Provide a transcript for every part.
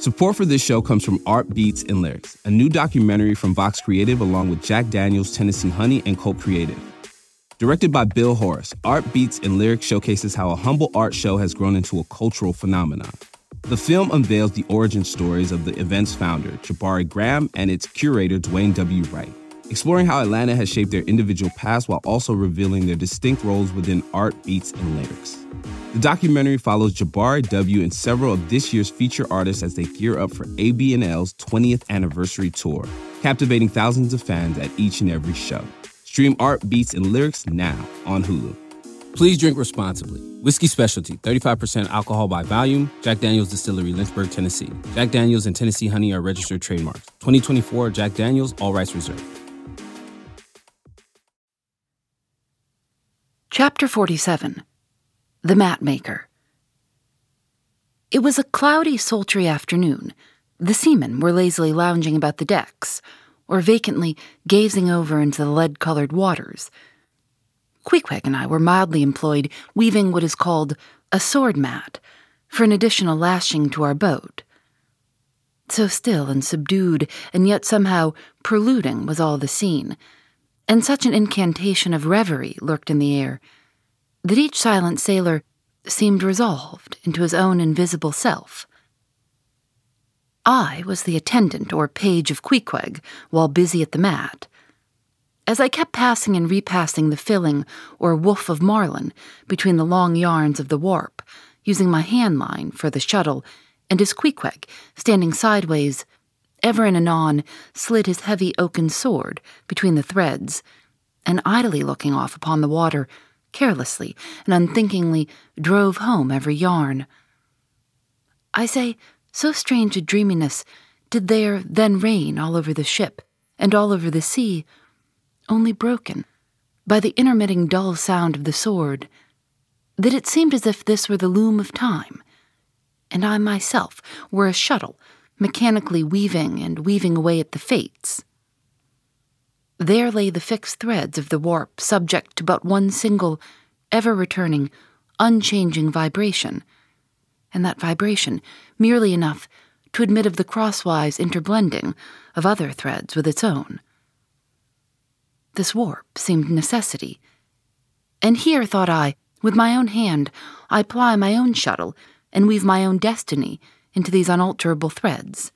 Support for this show comes from Art Beats and Lyrics, a new documentary from Vox Creative along with Jack Daniels, Tennessee Honey, and Cult Creative. Directed by Bill Horace, Art Beats and Lyrics showcases how a humble art show has grown into a cultural phenomenon. The film unveils the origin stories of the event's founder, Jabari Graham, and its curator, Dwayne W. Wright, exploring how Atlanta has shaped their individual paths while also revealing their distinct roles within Art Beats and Lyrics. The documentary follows Jabari W. and several of this year's feature artists as they gear up for ABNL's 20th anniversary tour, captivating thousands of fans at each and every show. Stream Art Beats and Lyrics now on Hulu. Please drink responsibly. Whiskey Specialty, 35% alcohol by volume. Jack Daniels Distillery, Lynchburg, Tennessee. Jack Daniels and Tennessee Honey are registered trademarks. 2024 Jack Daniels, all rights reserved. Chapter 47. The Mat Maker. It was a cloudy, sultry afternoon. The seamen were lazily lounging about the decks, or vacantly gazing over into the lead-colored waters. Queequeg and I were mildly employed weaving what is called a sword mat for an additional lashing to our boat. So still and subdued, and yet somehow preluding was all the scene, and such an incantation of reverie lurked in the air, that each silent sailor seemed resolved into his own invisible self. I was the attendant or page of Queequeg while busy at the mat. As I kept passing and repassing the filling or woof of marlin between the long yarns of the warp, using my hand line for the shuttle, and as Queequeg, standing sideways, ever and anon slid his heavy oaken sword between the threads, and idly looking off upon the water, carelessly and unthinkingly drove home every yarn. I say, so strange a dreaminess did there then reign all over the ship and all over the sea, only broken by the intermitting dull sound of the sword, that it seemed as if this were the loom of time, and I myself were a shuttle mechanically weaving and weaving away at the fates. There lay the fixed threads of the warp, subject to but one single, ever-returning, unchanging vibration, and that vibration merely enough to admit of the crosswise interblending of other threads with its own. This warp seemed necessity, and here, thought I, with my own hand, I ply my own shuttle and weave my own destiny into these unalterable threads.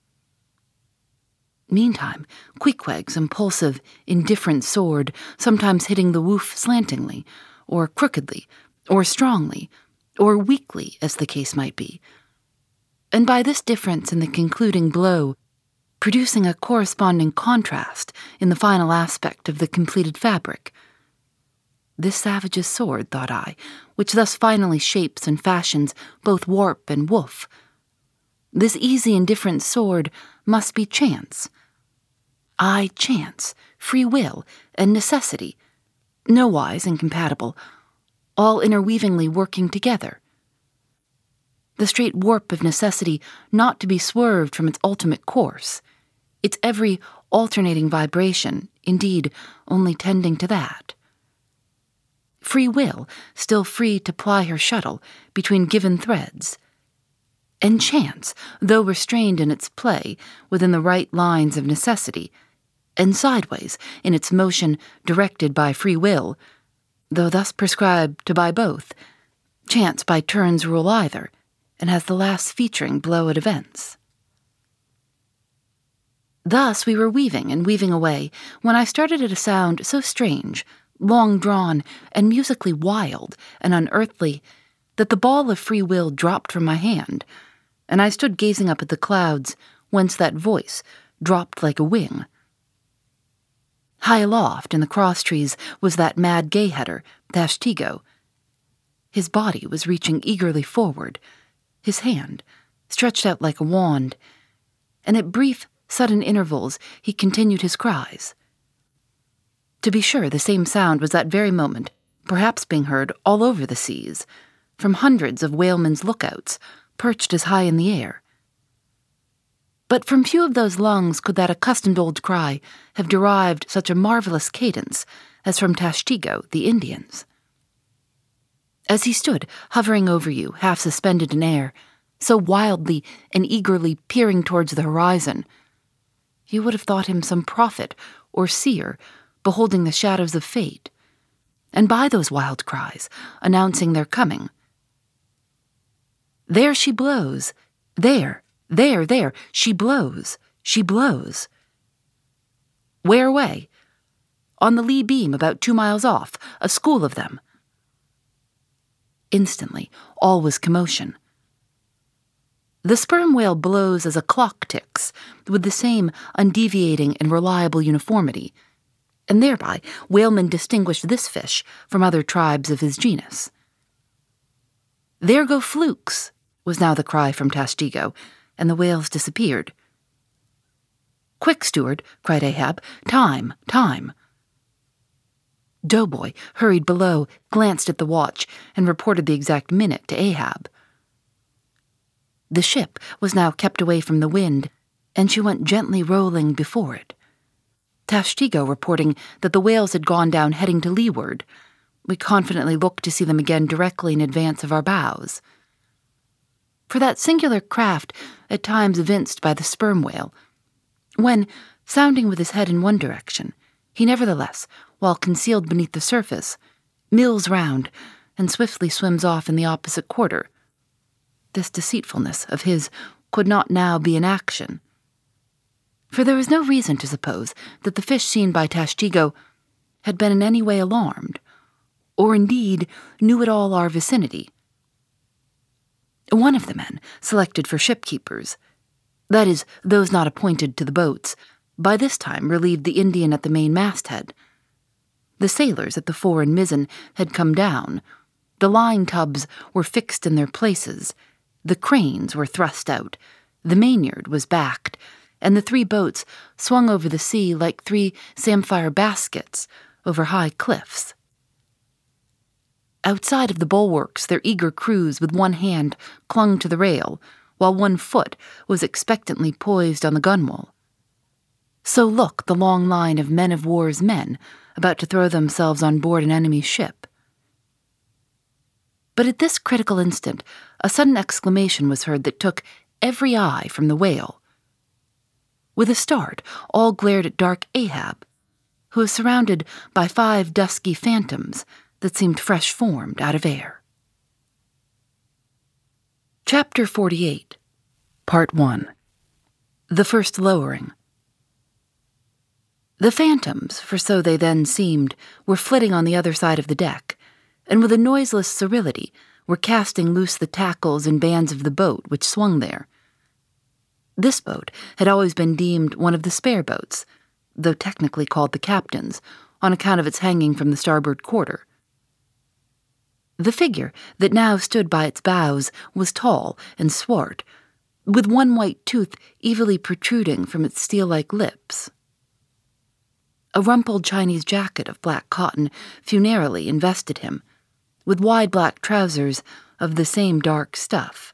Meantime, Queequeg's impulsive, indifferent sword, sometimes hitting the woof slantingly, or crookedly, or strongly, or weakly, as the case might be, and by this difference in the concluding blow, producing a corresponding contrast in the final aspect of the completed fabric. This savage's sword, thought I, which thus finally shapes and fashions both warp and woof. This easy and different sword must be chance. Aye, chance, free will, and necessity, nowise incompatible, all interweavingly working together. The straight warp of necessity not to be swerved from its ultimate course, its every alternating vibration, indeed, only tending to that. Free will, still free to ply her shuttle between given threads, and chance, though restrained in its play within the right lines of necessity, and sideways in its motion directed by free will, though thus prescribed to by both, chance by turns rule either, and has the last featuring blow at events. Thus we were weaving and weaving away, when I started at a sound so strange, long-drawn, and musically wild and unearthly, that the ball of free will dropped from my hand, and I stood gazing up at the clouds, whence that voice dropped like a wing. High aloft in the cross-trees was that mad gay-header, Tashtego. His body was reaching eagerly forward, his hand stretched out like a wand, and at brief, sudden intervals he continued his cries. To be sure, the same sound was that very moment perhaps being heard all over the seas, from hundreds of whalemen's lookouts, perched as high in the air. But from few of those lungs could that accustomed old cry have derived such a marvelous cadence as from Tashtego, the Indians. As he stood, hovering over you, half suspended in air, so wildly and eagerly peering towards the horizon. You would have thought him some prophet or seer beholding the shadows of fate, and by those wild cries announcing their coming. There she blows. There, she blows. She blows. Where away? On the lee beam about 2 miles off, a school of them. Instantly, all was commotion. The sperm whale blows as a clock ticks, with the same undeviating and reliable uniformity, and thereby whalemen distinguished this fish from other tribes of his genus. "There go flukes," was now the cry from Tashtego, and the whales disappeared. "Quick, steward," cried Ahab. "Time, time." Doughboy hurried below, glanced at the watch, and reported the exact minute to Ahab. The ship was now kept away from the wind, and she went gently rolling before it. Tashtego reporting that the whales had gone down heading to leeward. We confidently looked to see them again directly in advance of our bows. For that singular craft at times evinced by the sperm whale, when, sounding with his head in one direction, he nevertheless, while concealed beneath the surface, mills round and swiftly swims off in the opposite quarter. This deceitfulness of his could not now be in action, for there was no reason to suppose that the fish seen by Tashtego had been in any way alarmed, or indeed knew at all our vicinity. One of the men selected for shipkeepers, that is, those not appointed to the boats, by this time relieved the Indian at the main masthead. The sailors at the fore and mizzen had come down, the line tubs were fixed in their places, the cranes were thrust out, the mainyard was backed, and the 3 boats swung over the sea like 3 samphire baskets over high cliffs. Outside of the bulwarks, their eager crews with one hand clung to the rail, while one foot was expectantly poised on the gunwale. So looked the long line of men-of-war's men about to throw themselves on board an enemy ship. But at this critical instant, a sudden exclamation was heard that took every eye from the whale. With a start, all glared at dark Ahab, who was surrounded by 5 dusky phantoms that seemed fresh-formed out of air. Chapter 48, Part 1. The First Lowering. The phantoms, for so they then seemed, were flitting on the other side of the deck, and with a noiseless cerility were casting loose the tackles and bands of the boat which swung there. This boat had always been deemed one of the spare boats, though technically called the captain's, on account of its hanging from the starboard quarter. The figure that now stood by its bows was tall and swart, with one white tooth evilly protruding from its steel-like lips. A rumpled Chinese jacket of black cotton funereally invested him, with wide black trousers of the same dark stuff.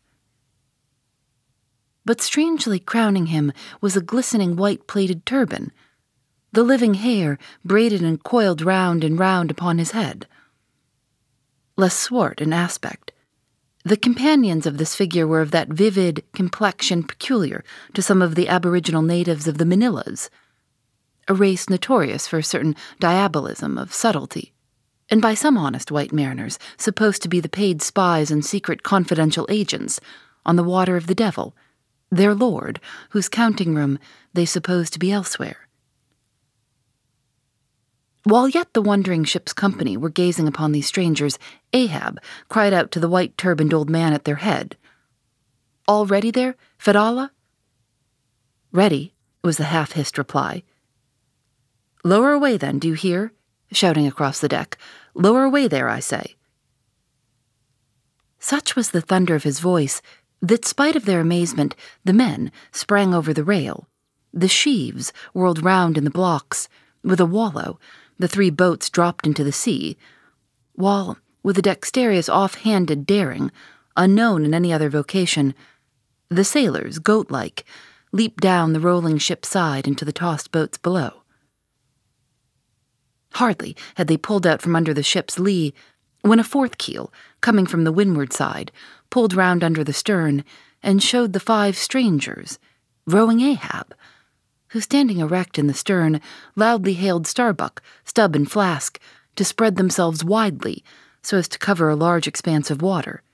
But strangely crowning him was a glistening white-plaited turban, the living hair braided and coiled round and round upon his head. Less swart in aspect, the companions of this figure were of that vivid complexion peculiar to some of the aboriginal natives of the Manilas, a race notorious for a certain diabolism of subtlety, and by some honest white mariners supposed to be the paid spies and secret confidential agents on the water of the devil, their lord, whose counting-room they supposed to be elsewhere. While yet the wondering ship's company were gazing upon these strangers, Ahab cried out to the white-turbaned old man at their head, "All ready there, Fedallah?" "Ready," was the half-hissed reply. "Lower away, then, do you hear?" shouting across the deck. "Lower away there, I say." Such was the thunder of his voice that, spite of their amazement, the men sprang over the rail. The sheaves whirled round in the blocks. With a wallow, the 3 boats dropped into the sea, while, with a dexterous off-handed daring, unknown in any other vocation, the sailors, goat-like, leaped down the rolling ship's side into the tossed boats below. Hardly had they pulled out from under the ship's lee when a 4th keel, coming from the windward side, pulled round under the stern, and showed the 5 strangers, rowing Ahab, who, standing erect in the stern, loudly hailed Starbuck, Stubb, and Flask to spread themselves widely so as to cover a large expanse of water.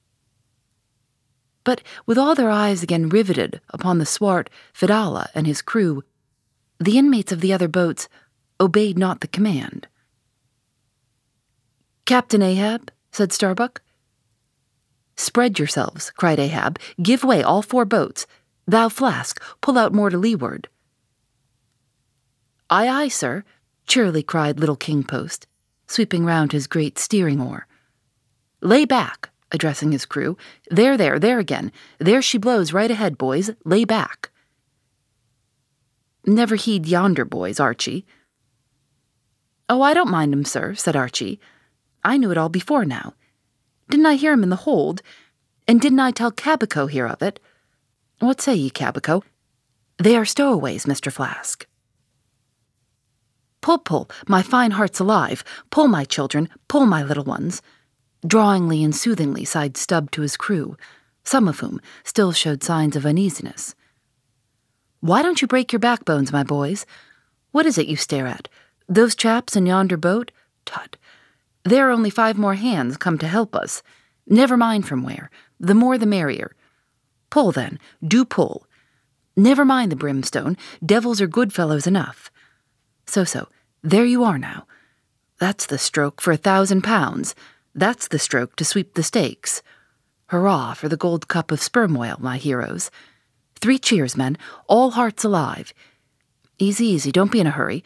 But with all their eyes again riveted upon the swart Fedallah and his crew, the inmates of the other boats obeyed not the command. "Captain Ahab," said Starbuck. "Spread yourselves," cried Ahab. "Give way, all 4 boats. Thou, Flask, pull out more to leeward." "Aye, aye, sir," cheerily cried little King Post, sweeping round his great steering oar. "Lay back," addressing his crew. There again. There she blows right ahead, boys. Lay back." "Never heed yonder boys, Archie." "Oh, I don't mind 'em, sir," said Archie. "I knew it all before now. Didn't I hear him in the hold? And didn't I tell Cabico here of it? What say ye, Cabico? They are stowaways, Mr. Flask." Pull, my fine hearts alive. Pull, my children, pull, my little ones." Drawingly and soothingly sighed Stubb to his crew, some of whom still showed signs of uneasiness. "Why don't you break your backbones, my boys? What is it you stare at? Those chaps in yonder boat? Tut! There are only 5 more hands come to help us. Never mind from where. The more the merrier. Pull, then. Do pull. Never mind the brimstone. Devils are good fellows enough. So. There you are now. That's the stroke for 1,000 pounds. That's the stroke to sweep the stakes. Hurrah for the gold cup of sperm whale, my heroes. 3 cheers, men, all hearts alive. Easy, don't be in a hurry.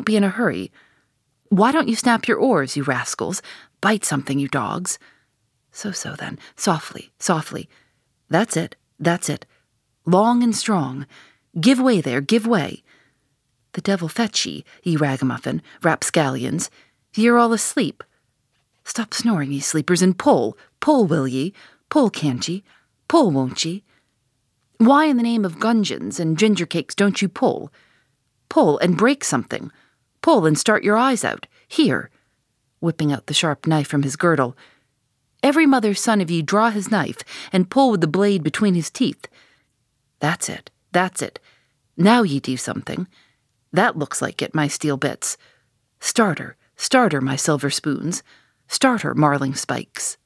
Why don't you snap your oars, you rascals? Bite something, you dogs. So, then, softly. That's it. Long and strong. Give way there, give way. The devil fetch ye ragamuffin, rapscallions. Ye're all asleep. Stop snoring, ye sleepers, and pull, will ye? Pull, can't ye? Pull, won't ye? Why in the name of Gungeons and ginger cakes don't you pull? Pull and break something. Pull and start your eyes out. Here," whipping out the sharp knife from his girdle. "Every mother's son of ye draw his knife and pull with the blade between his teeth. That's it. Now ye do something. That looks like it, my steel bits. Starter, my silver spoons. Starter, marling spikes."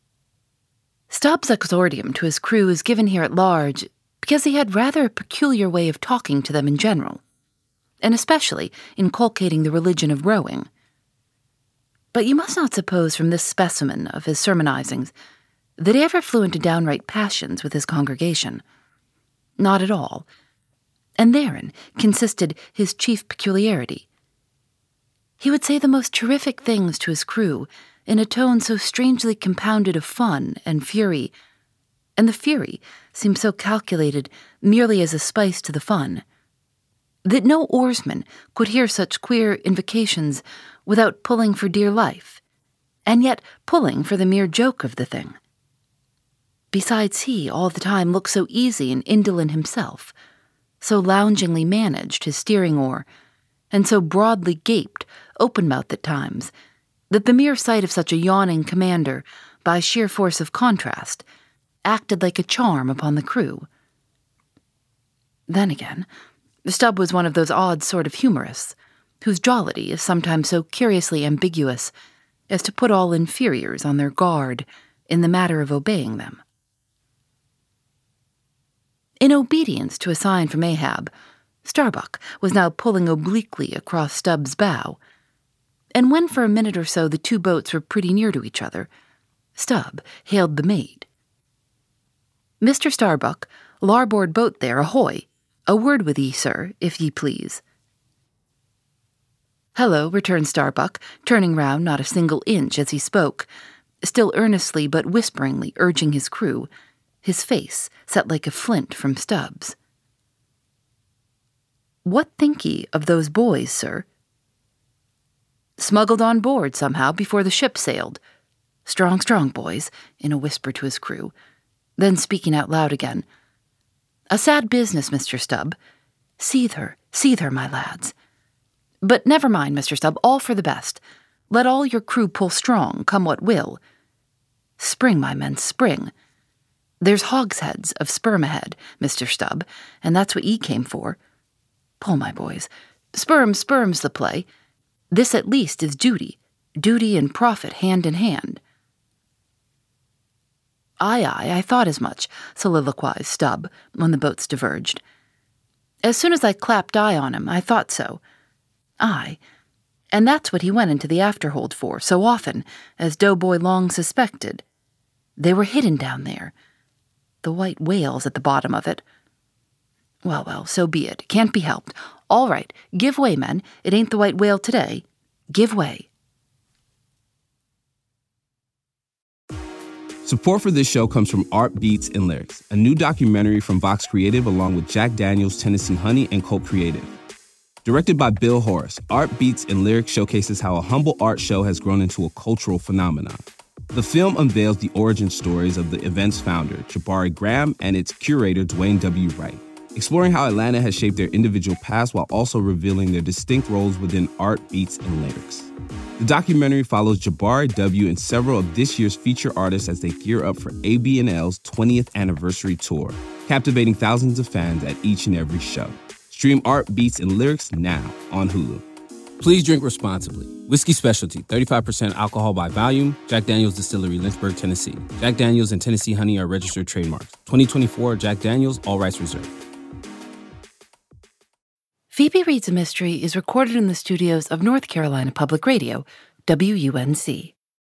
Stubb's exordium to his crew is given here at large because he had rather a peculiar way of talking to them in general, and especially inculcating the religion of rowing. But you must not suppose from this specimen of his sermonizings that he ever flew into downright passions with his congregation. Not at all. And therein consisted his chief peculiarity. He would say the most terrific things to his crew in a tone so strangely compounded of fun and fury, and the fury seemed so calculated merely as a spice to the fun, that no oarsman could hear such queer invocations without pulling for dear life, and yet pulling for the mere joke of the thing. Besides, he all the time looked so easy and indolent himself, so loungingly managed his steering oar, and so broadly gaped, open-mouthed at times, that the mere sight of such a yawning commander, by sheer force of contrast, acted like a charm upon the crew. Then again, Stubb was one of those odd sort of humorists, whose jollity is sometimes so curiously ambiguous as to put all inferiors on their guard in the matter of obeying them. In obedience to a sign from Ahab, Starbuck was now pulling obliquely across Stubb's bow, and when for a minute or so the 2 boats were pretty near to each other, Stubb hailed the maid. "Mr. Starbuck, larboard boat there, ahoy! A word with ye, sir, if ye please." "Hello," returned Starbuck, turning round not a single inch as he spoke, still earnestly but whisperingly urging his crew, his face set like a flint from Stubb's. "What think ye of those boys, sir?" "Smuggled on board somehow before the ship sailed. Strong, boys," in a whisper to his crew. Then speaking out loud again, "A sad business, Mr. Stubb. Seethe her, my lads. But never mind, Mr. Stubb, all for the best. Let all your crew pull strong, come what will. Spring, my men, spring. There's hogsheads of sperm ahead, Mr. Stubb, and that's what ye came for. Pull, my boys. Sperm's the play. This at least is duty. Duty and profit hand in hand. Aye, I thought as much, soliloquized Stubb, when the boats diverged. As soon as I clapped eye on him, I thought so. Aye, and that's what he went into the afterhold for so often, as Doughboy long suspected. They were hidden down there. The white whale's at the bottom of it. Well, so be it. Can't be helped. All right, give way, men. It ain't the white whale today. Give way. Support for this show comes from Art Beats and Lyrics, a new documentary from Vox Creative along with Jack Daniels, Tennessee Honey, and Colt Creative. Directed by Bill Horace, Art Beats and Lyrics showcases how a humble art show has grown into a cultural phenomenon. The film unveils the origin stories of the event's founder, Jabari Graham, and its curator, Dwayne W. Wright, exploring how Atlanta has shaped their individual paths while also revealing their distinct roles within art, beats, and lyrics. The documentary follows Jabari W. and several of this year's feature artists as they gear up for AB&L's 20th anniversary tour, captivating thousands of fans at each and every show. Stream Art, Beats, and Lyrics now on Hulu. Please drink responsibly. Whiskey Specialty, 35% alcohol by volume. Jack Daniel's Distillery, Lynchburg, Tennessee. Jack Daniel's and Tennessee Honey are registered trademarks. 2024 Jack Daniel's, all rights reserved. Phoebe Reads a Mystery is recorded in the studios of North Carolina Public Radio, WUNC.